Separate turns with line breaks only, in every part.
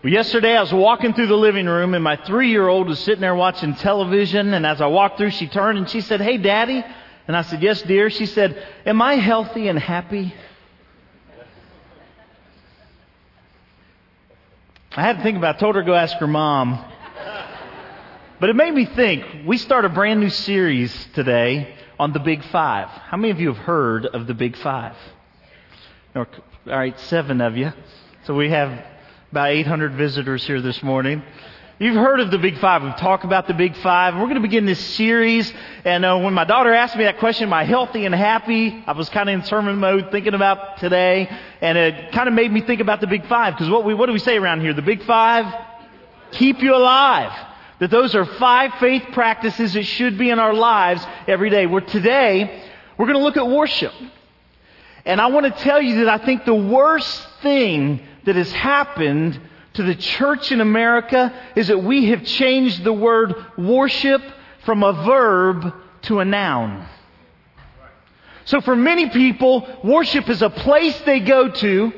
Well, yesterday I was walking through the living room and my 3-year-old was sitting there watching television, and as I walked through she turned and she said, "Hey Daddy." And I said, "Yes dear." She said, "Am I healthy and happy?" I had to think about it. I told her to go ask her mom. But it made me think. We start a brand new series today on the Big Five. How many of you have heard of the Big Five? All right, 7 of you. So we have about 800 visitors here this morning. You've heard of the Big Five. We've talked about the Big Five. We're going to begin this series. And when my daughter asked me that question, am I healthy and happy? I was kind of in sermon mode thinking about today. And it kind of made me think about the Big Five. Because what do we say around here? The Big Five? Keep you alive. That those are 5 faith practices that should be in our lives every day. Today, we're going to look at worship. And I want to tell you that I think the worst thing that has happened to the church in America is that we have changed the word worship from a verb to a noun. So for many people, worship is a place they go to.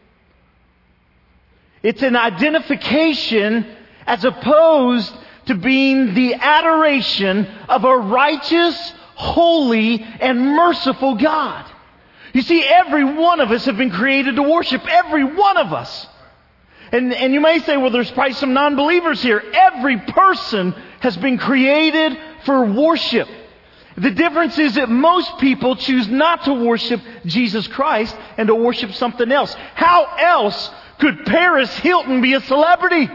It's an identification as opposed to being the adoration of a righteous, holy, and merciful God. You see, every one of us have been created to worship. Every one of us. And you may say, well, there's probably some non-believers here. Every person has been created for worship. The difference is that most people choose not to worship Jesus Christ and to worship something else. How else could Paris Hilton be a celebrity?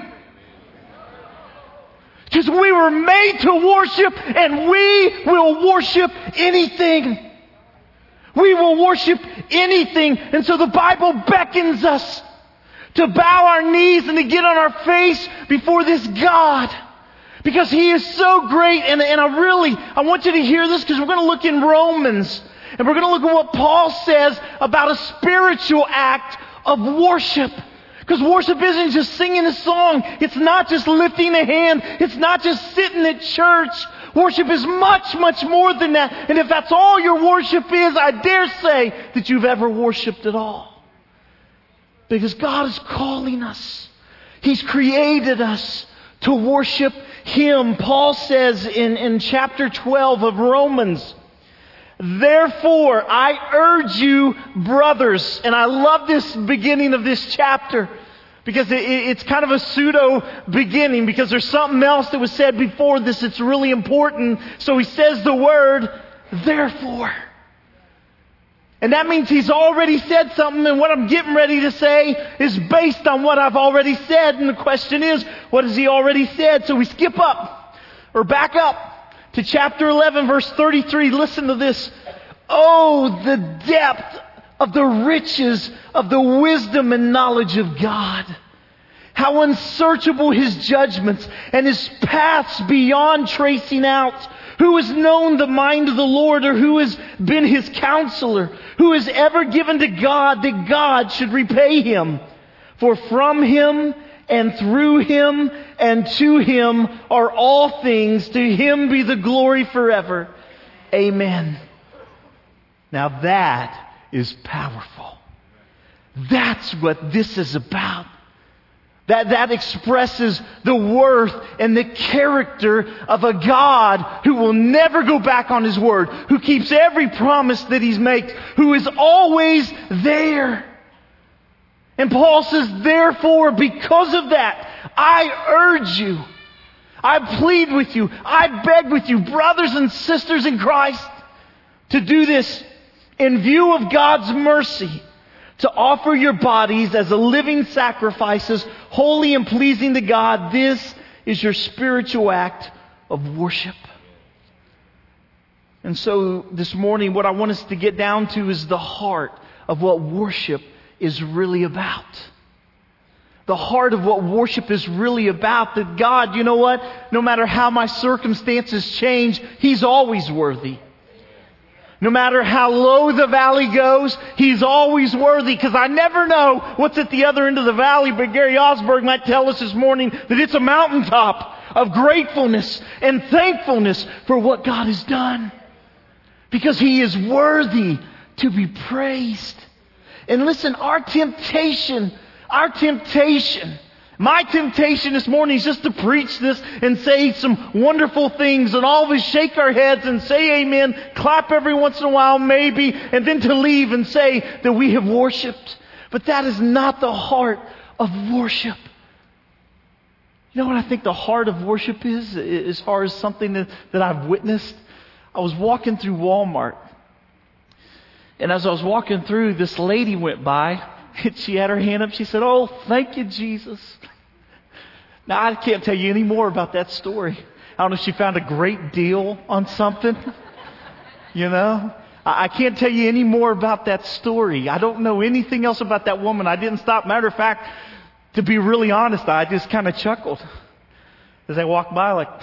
Because we were made to worship, and we will worship anything. We will worship anything. And so the Bible beckons us to bow our knees and to get on our face before this God. Because He is so great. And I want you to hear this, because we're going to look in Romans. And we're going to look at what Paul says about a spiritual act of worship. Because worship isn't just singing a song. It's not just lifting a hand. It's not just sitting at church. Worship is much, much more than that. And if that's all your worship is, I dare say that you've ever worshiped at all. Because God is calling us. He's created us to worship Him. Paul says in chapter 12 of Romans, "Therefore, I urge you, brothers," and I love this beginning of this chapter because it's kind of a pseudo beginning, because there's something else that was said before this that's really important. So he says the word, therefore. And that means he's already said something, and what I'm getting ready to say is based on what I've already said. And the question is, what has he already said? So we skip up, or back up, to chapter 11, verse 33. Listen to this. "Oh, the depth of the riches of the wisdom and knowledge of God. How unsearchable His judgments and His paths beyond tracing out. Who has known the mind of the Lord, or who has been His counselor? Who has ever given to God that God should repay Him? For from Him and through Him and to Him are all things. To Him be the glory forever. Amen." Now that is powerful. That's what this is about. That expresses the worth and the character of a God who will never go back on His word, who keeps every promise that He's made, who is always there. And Paul says, therefore, because of that, I urge you, I plead with you, I beg with you, brothers and sisters in Christ, to do this in view of God's mercy, to offer your bodies as a living sacrifices, holy and pleasing to God. This is your spiritual act of worship. And so this morning, what I want us to get down to is the heart of what worship is really about. The heart of what worship is really about. That God, you know what? No matter how my circumstances change, He's always worthy. No matter how low the valley goes, He's always worthy, because I never know what's at the other end of the valley. But Gary Osberg might tell us this morning that it's a mountaintop of gratefulness and thankfulness for what God has done. Because He is worthy to be praised. And listen, our temptation My temptation this morning is just to preach this and say some wonderful things and always shake our heads and say amen, clap every once in a while maybe, and then to leave and say that we have worshiped. But that is not the heart of worship. You know what I think the heart of worship is, as far as something that I've witnessed? I was walking through Walmart. And as I was walking through, this lady went by. And she had her hand up. She said, "Oh, thank you, Jesus." Now, I can't tell you any more about that story. I don't know if she found a great deal on something. You know? I can't tell you any more about that story. I don't know anything else about that woman. I didn't stop. Matter of fact, to be really honest, I just kind of chuckled as I walked by like,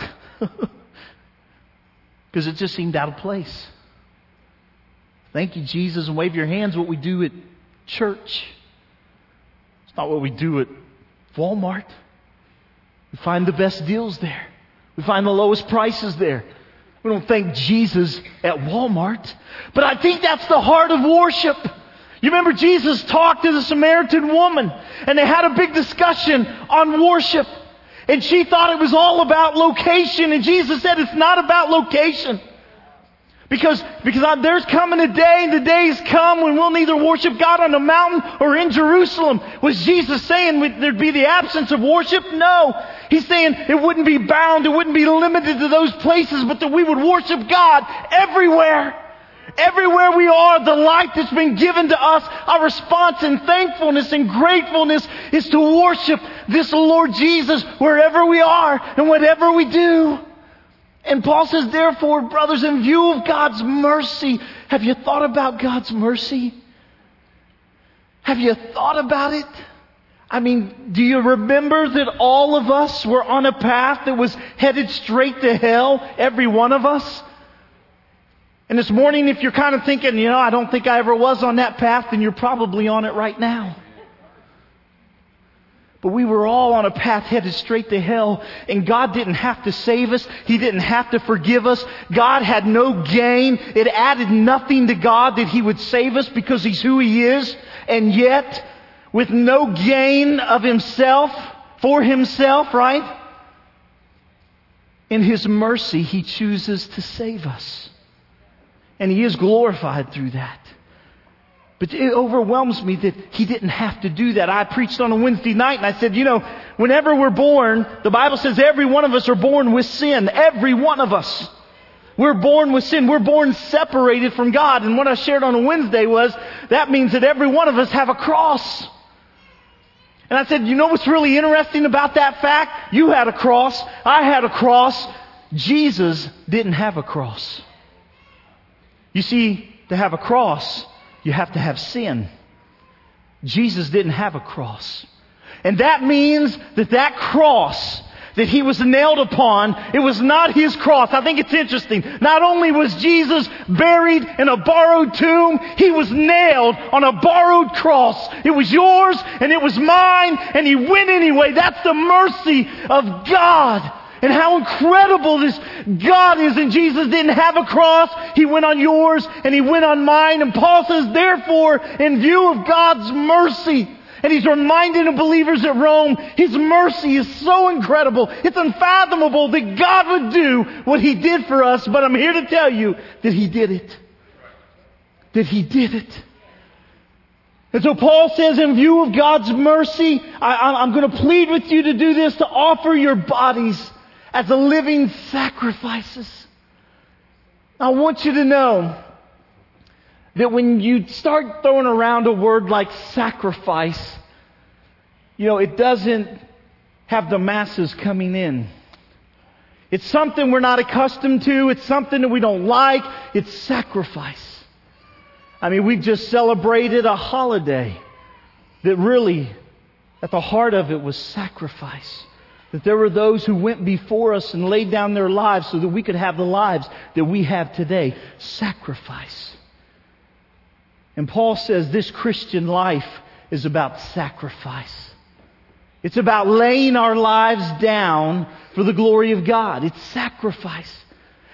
because it just seemed out of place. Thank you, Jesus, and wave your hands, what we do at church. It's not what we do at Walmart. We find the best deals there. We find the lowest prices there. We don't thank Jesus at Walmart. But I think that's the heart of worship. You remember Jesus talked to the Samaritan woman, and they had a big discussion on worship. And she thought it was all about location, and Jesus said it's not about location. Because there's coming a day, and the days come when we'll neither worship God on the mountain or in Jerusalem. Was Jesus saying there'd be the absence of worship? No. He's saying it wouldn't be bound, it wouldn't be limited to those places, but that we would worship God everywhere. Everywhere we are, the life that's been given to us, our response in thankfulness and gratefulness is to worship this Lord Jesus wherever we are and whatever we do. And Paul says, therefore, brothers, in view of God's mercy, have you thought about God's mercy? Have you thought about it? I mean, do you remember that all of us were on a path that was headed straight to hell? Every one of us? And this morning, if you're kind of thinking, I don't think I ever was on that path, then you're probably on it right now. But we were all on a path headed straight to hell, and God didn't have to save us. He didn't have to forgive us. God had no gain. It added nothing to God that He would save us because He's who He is. And yet, with no gain of Himself, for Himself, right? In His mercy, He chooses to save us. And He is glorified through that. But it overwhelms me that He didn't have to do that. I preached on a Wednesday night and I said, whenever we're born, the Bible says every one of us are born with sin. Every one of us. We're born with sin. We're born separated from God. And what I shared on a Wednesday was, that means that every one of us have a cross. And I said, what's really interesting about that fact? You had a cross. I had a cross. Jesus didn't have a cross. You see, to have a cross, you have to have sin. Jesus didn't have a cross. And that means that cross that He was nailed upon, it was not His cross. I think it's interesting. Not only was Jesus buried in a borrowed tomb, He was nailed on a borrowed cross. It was yours and it was mine, and He went anyway. That's the mercy of God. And how incredible this God is. And Jesus didn't have a cross. He went on yours and He went on mine. And Paul says, therefore, in view of God's mercy, and he's reminding the believers at Rome, His mercy is so incredible. It's unfathomable that God would do what He did for us. But I'm here to tell you that He did it. That He did it. And so Paul says, in view of God's mercy, I'm going to plead with you to do this, to offer your bodies as a living sacrifices. I want you to know that when you start throwing around a word like sacrifice, it doesn't have the masses coming in. It's something we're not accustomed to. It's something that we don't like. It's sacrifice. I mean, we've just celebrated a holiday that really, at the heart of it, was sacrifice. That there were those who went before us and laid down their lives so that we could have the lives that we have today. Sacrifice. And Paul says this Christian life is about sacrifice. It's about laying our lives down for the glory of God. It's sacrifice.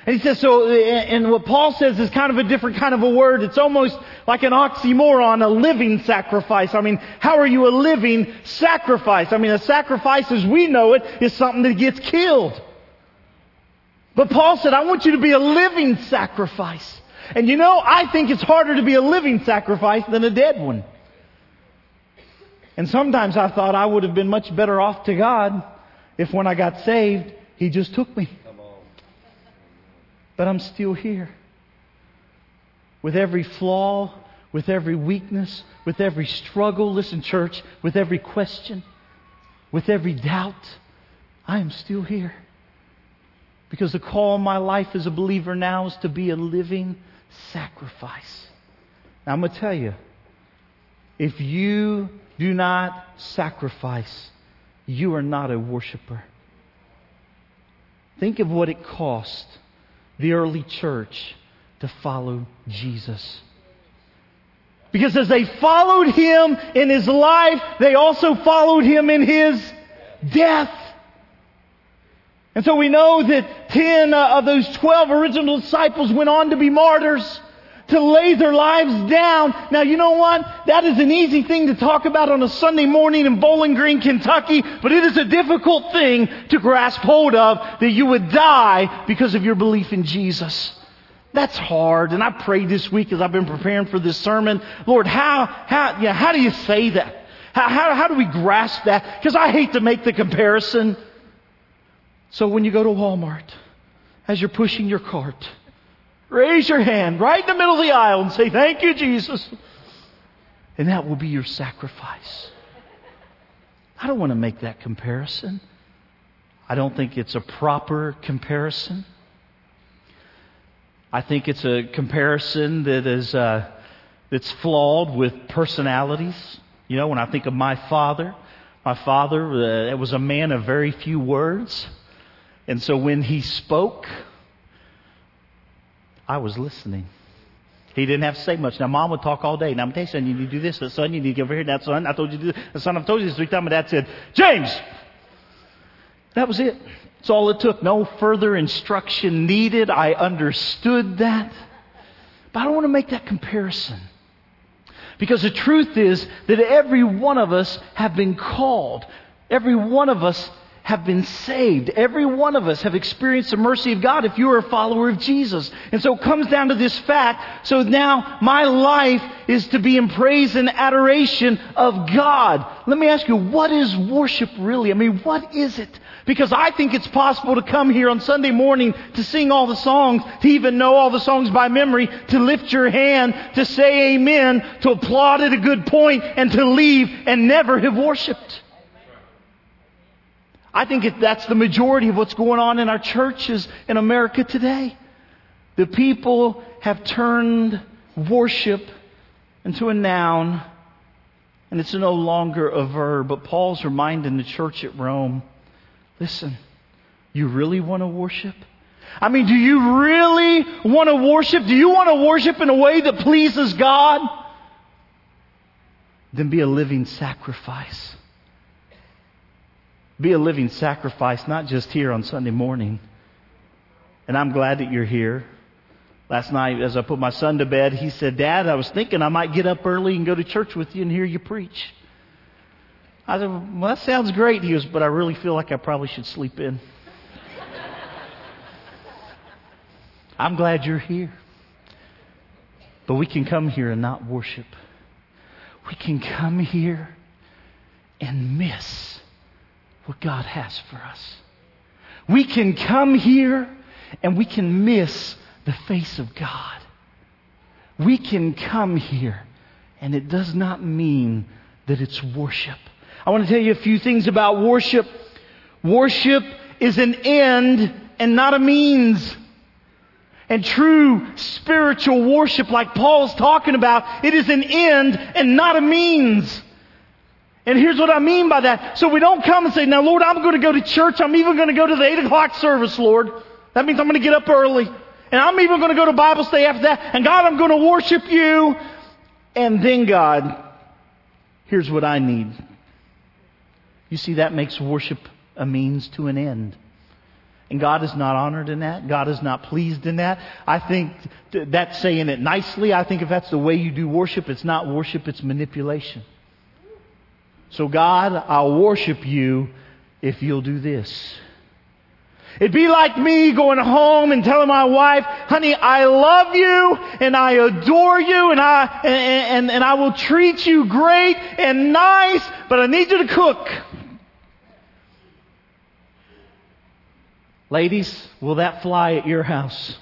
And he says, and what Paul says is kind of a different kind of a word. It's almost like an oxymoron, a living sacrifice. I mean, how are you a living sacrifice? I mean, a sacrifice as we know it is something that gets killed. But Paul said, I want you to be a living sacrifice. And you know, I think it's harder to be a living sacrifice than a dead one. And sometimes I thought I would have been much better off to God if when I got saved, He just took me. But I'm still here. With every flaw, with every weakness, with every struggle, listen church, with every question, with every doubt, I am still here. Because the call in my life as a believer now is to be a living sacrifice. Now I'm going to tell you, if you do not sacrifice, you are not a worshiper. Think of what it cost the early church to follow Jesus. Because as they followed Him in His life, they also followed Him in His death. And so we know that 10 of those 12 original disciples went on to be martyrs, to lay their lives down. Now you know what? That is an easy thing to talk about on a Sunday morning in Bowling Green, Kentucky, but it is a difficult thing to grasp hold of, that you would die because of your belief in Jesus. That's hard. And I prayed this week as I've been preparing for this sermon, Lord, how do you say that? How do we grasp that? Because I hate to make the comparison. So when you go to Walmart, as you're pushing your cart, raise your hand right in the middle of the aisle and say, thank you, Jesus. And that will be your sacrifice. I don't want to make that comparison. I don't think it's a proper comparison. I think it's a comparison that is that's flawed with personalities. You know, when I think of my father was a man of very few words. And so when he spoke, I was listening. He didn't have to say much. Now, Mom would talk all day. Now, I'm going to tell you, son, you need to do this. Son, you need to get over here. Now, son, I told you to do this. Son, I've told you this 3 times. My dad said, James! That was it. That's all it took. No further instruction needed. I understood that. But I don't want to make that comparison. Because the truth is that every one of us have been called. Every one of us have been saved. Every one of us have experienced the mercy of God if you are a follower of Jesus. And so it comes down to this fact. So now my life is to be in praise and adoration of God. Let me ask you, what is worship really? I mean, what is it? Because I think it's possible to come here on Sunday morning to sing all the songs, to even know all the songs by memory, to lift your hand, to say amen, to applaud at a good point, and to leave and never have worshiped. I think that's the majority of what's going on in our churches in America today. The people have turned worship into a noun, and it's no longer a verb. But Paul's reminding the church at Rome, listen, you really want to worship? I mean, do you really want to worship? Do you want to worship in a way that pleases God? Then be a living sacrifice. Be a living sacrifice, not just here on Sunday morning. And I'm glad that you're here. Last night, as I put my son to bed, he said, Dad, I was thinking I might get up early and go to church with you and hear you preach. I said, well, that sounds great. He goes, but I really feel like I probably should sleep in. I'm glad you're here. But we can come here and not worship. We can come here and miss what God has for us. We can come here and we can miss the face of God. We can come here and it does not mean that it's worship. I want to tell you a few things about worship. Worship is an end and not a means. And true spiritual worship, like Paul's talking about, it is an end and not a means. And here's what I mean by that. So we don't come and say, now, Lord, I'm going to go to church. I'm even going to go to the 8 o'clock service, Lord. That means I'm going to get up early. And I'm even going to go to Bible study after that. And God, I'm going to worship you. And then, God, here's what I need. You see, that makes worship a means to an end. And God is not honored in that. God is not pleased in that. I think that's saying it nicely. I think if that's the way you do worship, it's not worship, it's manipulation. So God, I'll worship you if you'll do this. It'd be like me going home and telling my wife, honey, I love you and I adore you and I will treat you great and nice, but I need you to cook. Ladies, will that fly at your house?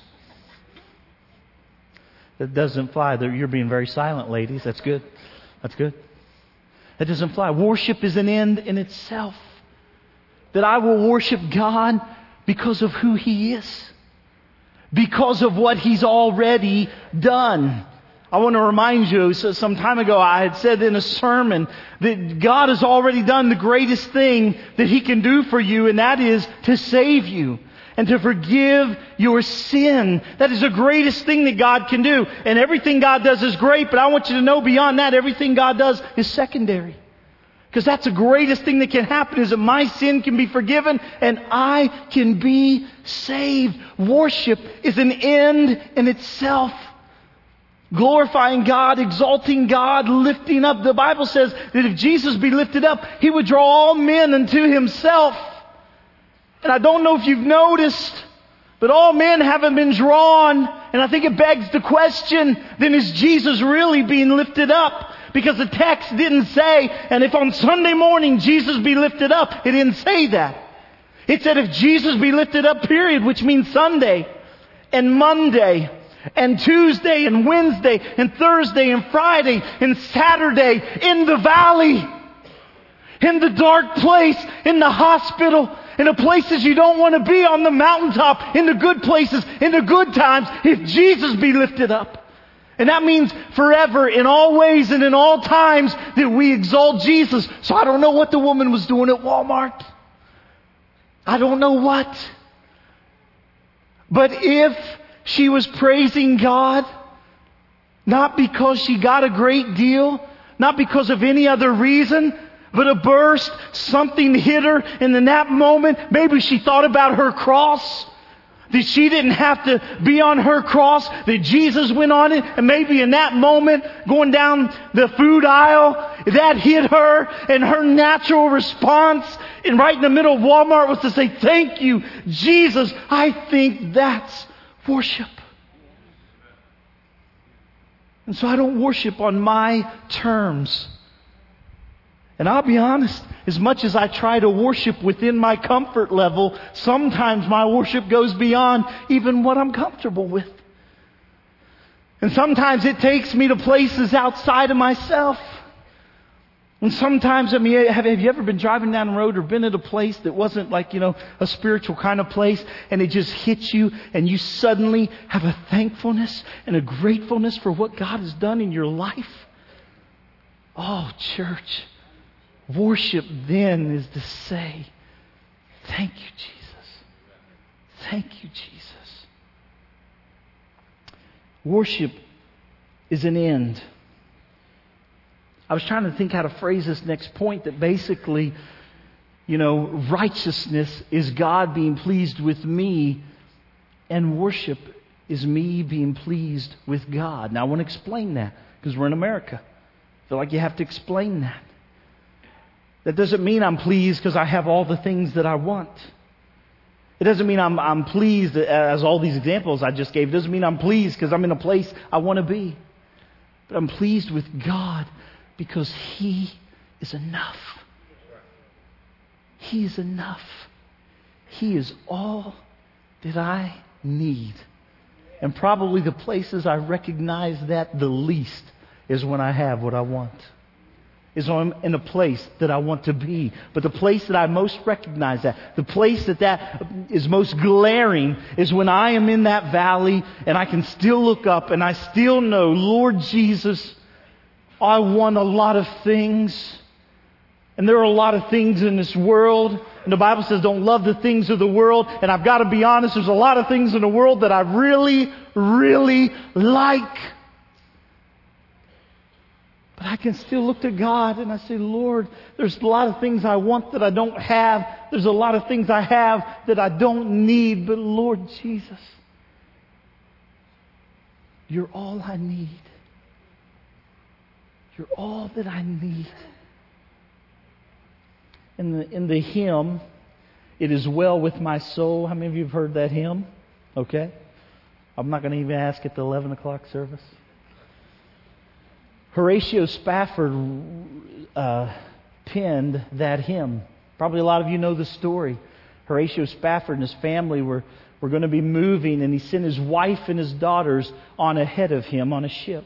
That doesn't fly. You're being very silent, ladies. That's good. That's good. That doesn't fly. Worship is an end in itself. That I will worship God because of who He is. Because of what He's already done. I want to remind you, some time ago I had said in a sermon that God has already done the greatest thing that He can do for you, and that is to save you and to forgive your sin. That is the greatest thing that God can do. And everything God does is great, but I want you to know beyond that, everything God does is secondary. Because that's the greatest thing that can happen, is that my sin can be forgiven and I can be saved. Worship is an end in itself. Glorifying God, exalting God, lifting up. The Bible says that if Jesus be lifted up, He would draw all men unto Himself. And I don't know if you've noticed, but all men haven't been drawn. And I think it begs the question, then is Jesus really being lifted up? Because the text didn't say, and if on Sunday morning Jesus be lifted up, it didn't say that. It said if Jesus be lifted up, period, which means Sunday and Monday and Tuesday and Wednesday and Thursday and Friday and Saturday, in the valley, in the dark place, in the hospital, in the places you don't want to be, on the mountaintop, in the good places, in the good times, if Jesus be lifted up. And that means forever, in all ways and in all times, that we exalt Jesus. So I don't know what the woman was doing at Walmart. I don't know what. But if she was praising God, not because she got a great deal, not because of any other reason, but a burst, something hit her, and in that moment, maybe she thought about her cross. That she didn't have to be on her cross, that Jesus went on it, and maybe in that moment, going down the food aisle, that hit her, and her natural response, and right in the middle of Walmart, was to say, thank you, Jesus. I think that's worship. And so I don't worship on my terms. And I'll be honest, as much as I try to worship within my comfort level, sometimes my worship goes beyond even what I'm comfortable with. And sometimes it takes me to places outside of myself. And sometimes, have you ever been driving down the road or been at a place that wasn't like, a spiritual kind of place, and it just hits you and you suddenly have a thankfulness and a gratefulness for what God has done in your life? Oh, church. Worship then is to say, thank you, Jesus. Thank you, Jesus. Worship is an end. I was trying to think how to phrase this next point, that basically, righteousness is God being pleased with me, and worship is me being pleased with God. Now I want to explain that, because we're in America. I feel like you have to explain that. That doesn't mean I'm pleased because I have all the things that I want. It doesn't mean I'm pleased, as all these examples I just gave. It doesn't mean I'm pleased because I'm in a place I want to be. But I'm pleased with God because He is enough. He is enough. He is all that I need. And probably the places I recognize that the least is when I have what I want. Is when I'm in a place that I want to be. But the place that I most recognize that, the place that is most glaring, is when I am in that valley and I can still look up and I still know, Lord Jesus, I want a lot of things. And there are a lot of things in this world. And the Bible says don't love the things of the world. And I've got to be honest, there's a lot of things in the world that I really, really like. But I can still look to God and I say, Lord, there's a lot of things I want that I don't have. There's a lot of things I have that I don't need. But Lord Jesus, You're all I need. You're all that I need. In the hymn, It Is Well With My Soul. How many of you have heard that hymn? Okay. I'm not going to even ask at the 11 o'clock service. Horatio Spafford penned that hymn. Probably a lot of you know the story. Horatio Spafford and his family were going to be moving, and he sent his wife and his daughters on ahead of him on a ship.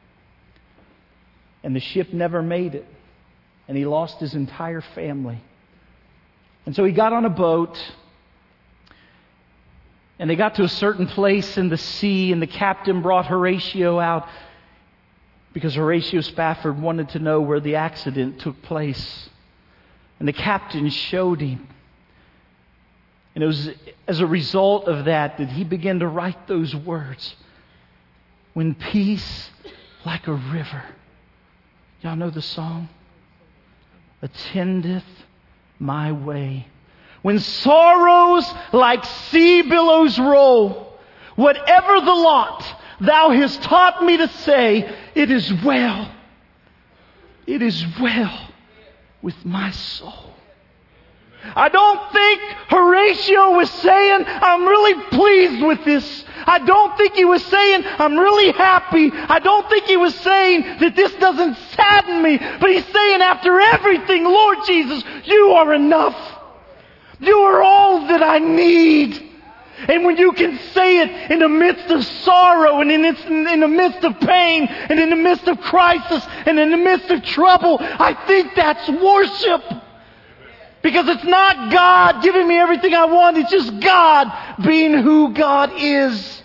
And the ship never made it. And he lost his entire family. And so he got on a boat, and they got to a certain place in the sea, and the captain brought Horatio out because Horatio Spafford wanted to know where the accident took place. And the captain showed him. And it was as a result of that he began to write those words. When peace like a river, y'all know the song? Attendeth my way. When sorrows like sea billows roll, whatever the lot, Thou hast taught me to say, it is well. It is well with my soul. I don't think Horatio was saying, I'm really pleased with this. I don't think he was saying, I'm really happy. I don't think he was saying that this doesn't sadden me. But he's saying, after everything, Lord Jesus, You are enough. You are all that I need. And when you can say it in the midst of sorrow and in the midst of pain and in the midst of crisis and in the midst of trouble, I think that's worship. Because it's not God giving me everything I want. It's just God being who God is.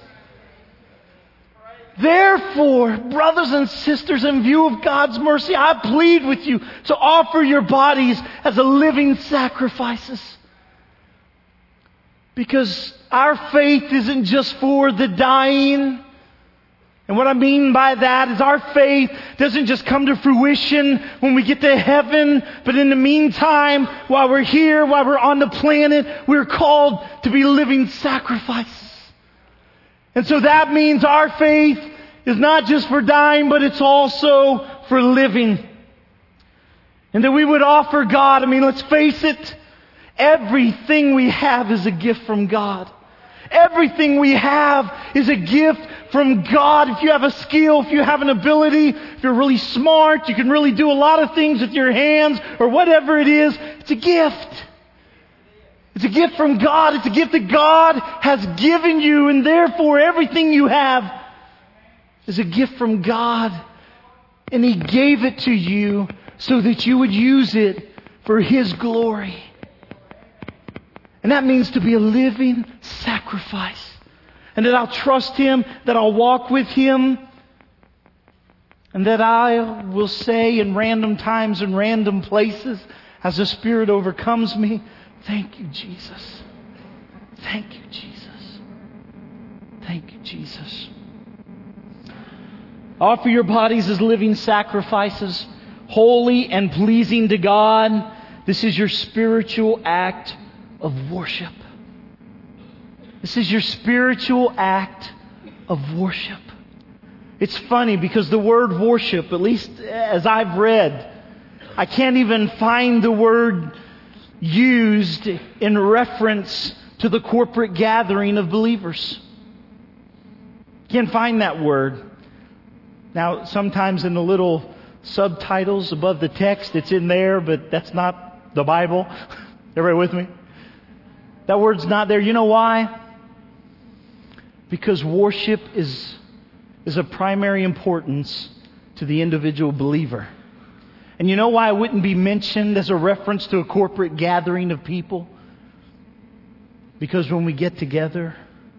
Therefore, brothers and sisters, in view of God's mercy, I plead with you to offer your bodies as a living sacrifices. Because our faith isn't just for the dying. And what I mean by that is our faith doesn't just come to fruition when we get to heaven, but in the meantime, while we're here, while we're on the planet, we're called to be living sacrifices. And so that means our faith is not just for dying, but it's also for living. And that we would offer God, let's face it, everything we have is a gift from God. Everything we have is a gift from God. If you have a skill, if you have an ability, if you're really smart, you can really do a lot of things with your hands or whatever it is, it's a gift. It's a gift from God. It's a gift that God has given you, and therefore everything you have is a gift from God. And He gave it to you so that you would use it for His glory. And that means to be a living sacrifice. And that I'll trust Him, that I'll walk with Him, and that I will say in random times and random places, as the Spirit overcomes me, thank you, Jesus. Thank you, Jesus. Thank you, Jesus. Offer your bodies as living sacrifices, holy and pleasing to God. This is your spiritual act of worship. This is your spiritual act of worship. It's funny because the word worship, at least as I've read, I can't even find the word used in reference to the corporate gathering of believers. Can't find that word. Now, sometimes in the little subtitles above the text, it's in there, but that's not the Bible. Everybody with me? That word's not there. You know why? Because worship is of primary importance to the individual believer. And you know why it wouldn't be mentioned as a reference to a corporate gathering of people? Because when we get together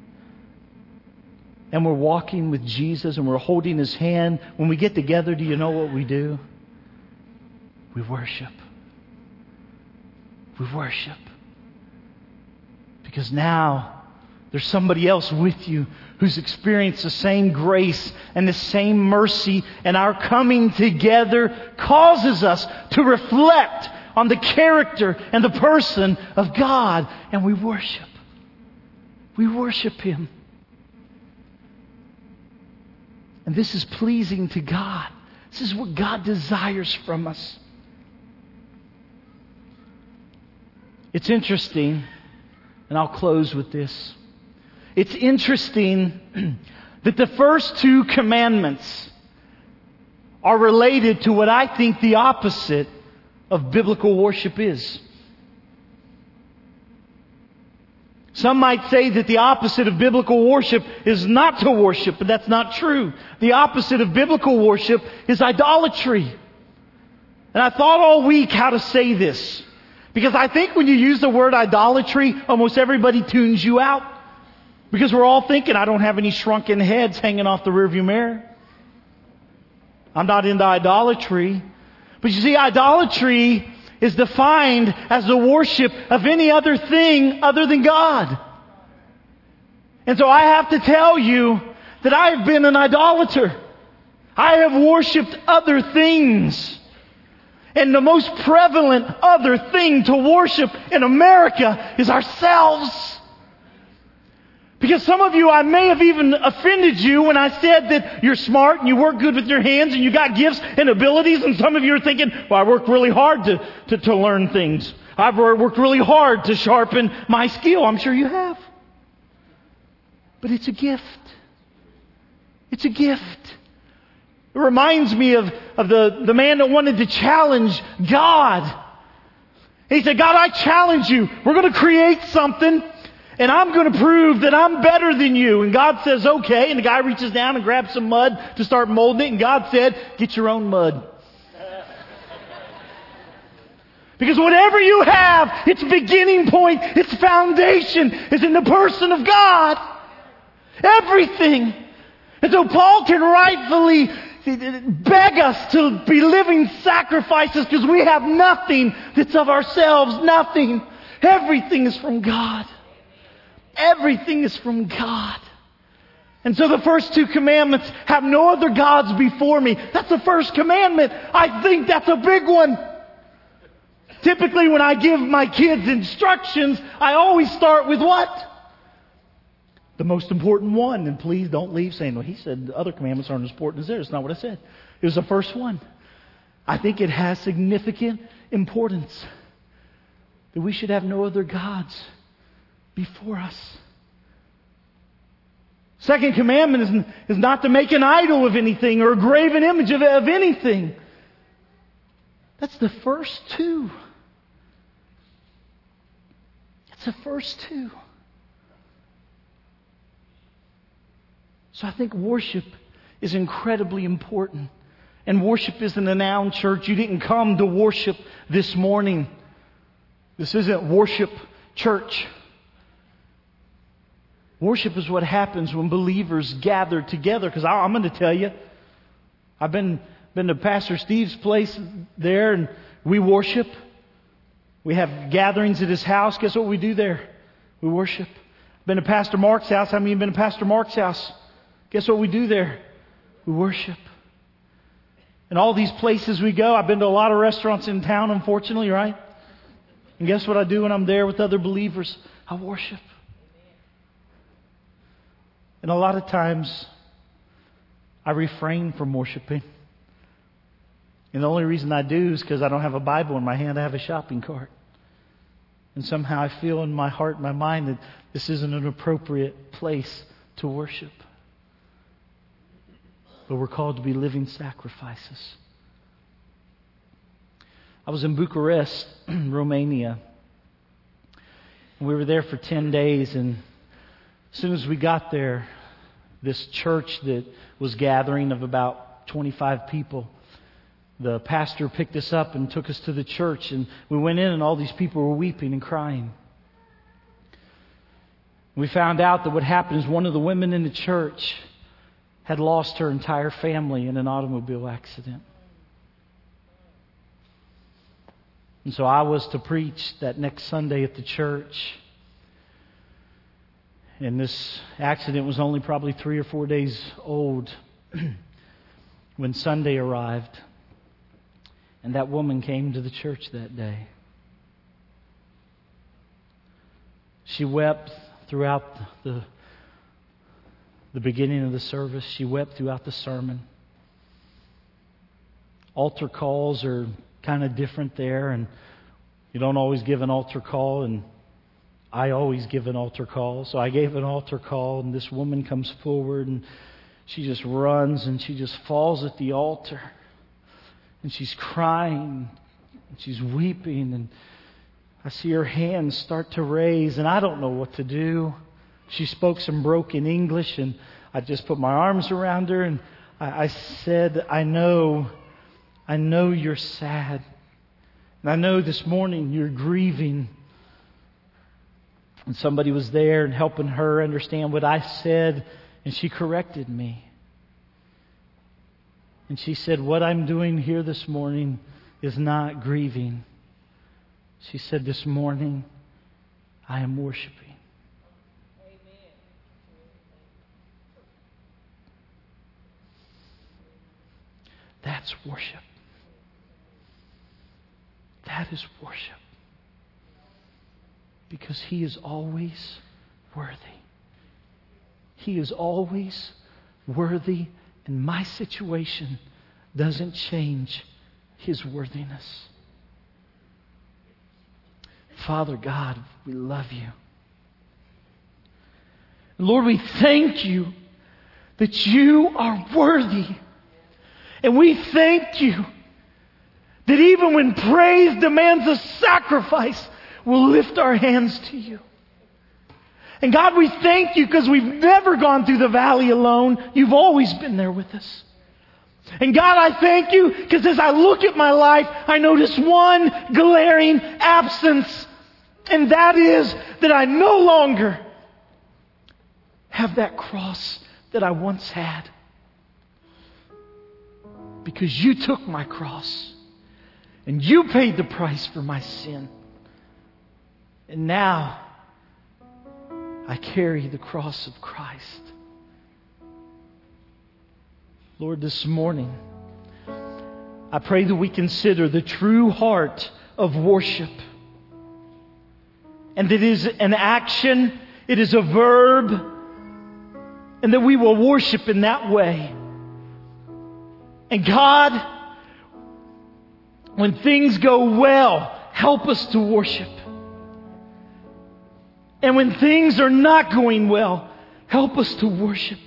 and we're walking with Jesus and we're holding His hand, when we get together, do you know what we do? We worship. We worship. Because now There's somebody else with you who's experienced the same grace and the same mercy, and our coming together causes us to reflect on the character and the person of God, and we worship. We worship Him. And this is pleasing to God. This is what God desires from us. It's interesting, and I'll close with this. It's interesting that the first two commandments are related to what I think the opposite of biblical worship is. Some might say that the opposite of biblical worship is not to worship, but that's not true. The opposite of biblical worship is idolatry. And I thought all week how to say this. Because I think when you use the word idolatry, almost everybody tunes you out. Because we're all thinking, I don't have any shrunken heads hanging off the rearview mirror. I'm not into idolatry. But you see, idolatry is defined as the worship of any other thing other than God. And so I have to tell you that I have been an idolater. I have worshipped other things. And the most prevalent other thing to worship in America is ourselves. Because some of you, I may have even offended you when I said that you're smart and you work good with your hands and you got gifts and abilities. And some of you are thinking, well, I worked really hard to learn things. I've worked really hard to sharpen my skill. I'm sure you have. But it's a gift. It's a gift. It reminds me of the man that wanted to challenge God. And he said, God, I challenge you. We're going to create something. And I'm going to prove that I'm better than you. And God says, okay. And the guy reaches down and grabs some mud to start molding it. And God said, get your own mud. Because whatever you have, its beginning point, its foundation is in the person of God. Everything. And so Paul can rightfully beg us to be living sacrifices because we have nothing that's of ourselves. Nothing. Everything is from God. Everything is from God. And so the first two commandments, have no other gods before me. That's the first commandment. I think that's a big one. Typically when I give my kids instructions, I always start with what? The most important one. And please don't leave saying, well, he said the other commandments aren't as important as theirs. That's not what I said. It was the first one. I think it has significant importance that we should have no other gods before us. Second commandment is not to make an idol of anything or a graven image of anything. That's the first two. That's the first two. So I think worship is incredibly important. And worship isn't a noun, church. You didn't come to worship this morning. This isn't worship church. Worship is what happens when believers gather together. Because I'm going to tell you, I've been to Pastor Steve's place there, and we worship. We have gatherings at his house. Guess what we do there? We worship. Been to Pastor Mark's house. How many have been to Pastor Mark's house? Guess what we do there? We worship. And all these places we go, I've been to a lot of restaurants in town, unfortunately, right? And guess what I do when I'm there with other believers? I worship. And a lot of times, I refrain from worshiping. And the only reason I do is because I don't have a Bible in my hand. I have a shopping cart. And somehow I feel in my heart, my mind, that this isn't an appropriate place to worship. But we're called to be living sacrifices. I was in Bucharest, Romania. And we were there for 10 days. And as soon as we got there, this church that was gathering of about 25 people, the pastor picked us up and took us to the church. And we went in and all these people were weeping and crying. We found out that what happened is one of the women in the church had lost her entire family in an automobile accident. And so I was to preach that next Sunday at the church. And this accident was only probably 3 or 4 days old when Sunday arrived. And that woman came to the church that day. She wept throughout the beginning of the service. She wept throughout the sermon. Altar calls are kind of different there, and you don't always give an altar call, and I always give an altar call. So I gave an altar call, and this woman comes forward, and she just runs, and she just falls at the altar. And she's crying, and she's weeping, and I see her hands start to raise, and I don't know what to do. She spoke some broken English, and I just put my arms around her, and I said, I know you're sad. And I know this morning you're grieving. And somebody was there and helping her understand what I said, and she corrected me. And she said, what I'm doing here this morning is not grieving. She said, this morning I am worshiping. That's worship. That is worship. Because He is always worthy. He is always worthy, and my situation doesn't change His worthiness. Father God, we love You. Lord, we thank You that You are worthy. And we thank You that even when praise demands a sacrifice, we'll lift our hands to You. And God, we thank You because we've never gone through the valley alone. You've always been there with us. And God, I thank You because as I look at my life, I notice one glaring absence. And that is that I no longer have that cross that I once had. Because You took my cross. And You paid the price for my sin. And now I carry the cross of Christ. Lord, this morning, I pray that we consider the true heart of worship. And that it is an action, it is a verb, and that we will worship in that way. And God, when things go well, help us to worship. And when things are not going well, help us to worship.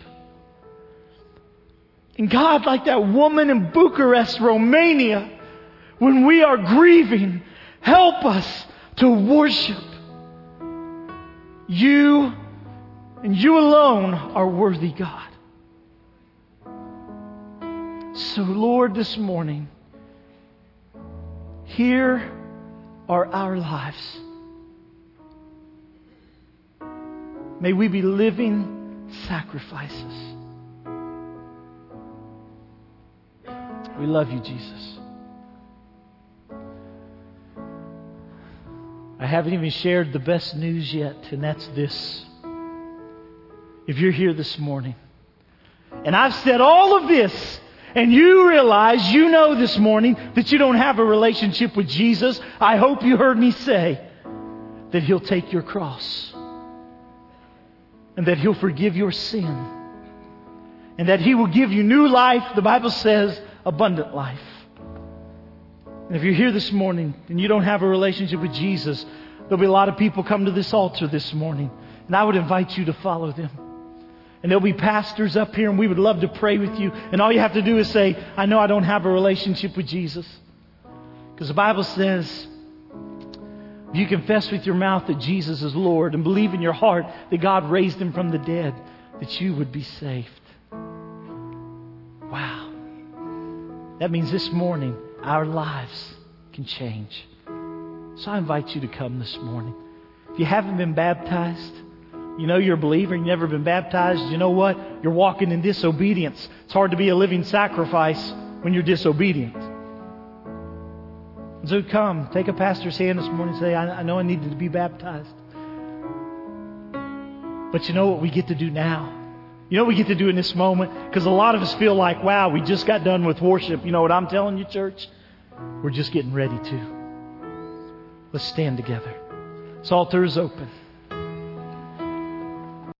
And God, like that woman in Bucharest, Romania, when we are grieving, help us to worship. You and You alone are worthy, God. So, Lord, this morning, here are our lives. May we be living sacrifices. We love You, Jesus. I haven't even shared the best news yet, and that's this. If you're here this morning, and I've said all of this, and you realize, you know this morning that you don't have a relationship with Jesus, I hope you heard me say that He'll take your cross. And that He'll forgive your sin. And that He will give you new life. The Bible says abundant life. And if you're here this morning and you don't have a relationship with Jesus, there'll be a lot of people come to this altar this morning. And I would invite you to follow them. And there'll be pastors up here, and we would love to pray with you. And all you have to do is say, I know I don't have a relationship with Jesus. Because the Bible says, if you confess with your mouth that Jesus is Lord and believe in your heart that God raised Him from the dead, that you would be saved. Wow. That means this morning our lives can change. So I invite you to come this morning. If you haven't been baptized, you know you're a believer, you've never been baptized, you know what? You're walking in disobedience. It's hard to be a living sacrifice when you're disobedient. So come, take a pastor's hand this morning and say, I know I need to be baptized. But you know what we get to do now? You know what we get to do in this moment? Because a lot of us feel like, wow, we just got done with worship. You know what I'm telling you, church? We're just getting ready to. Let's stand together. This altar is open.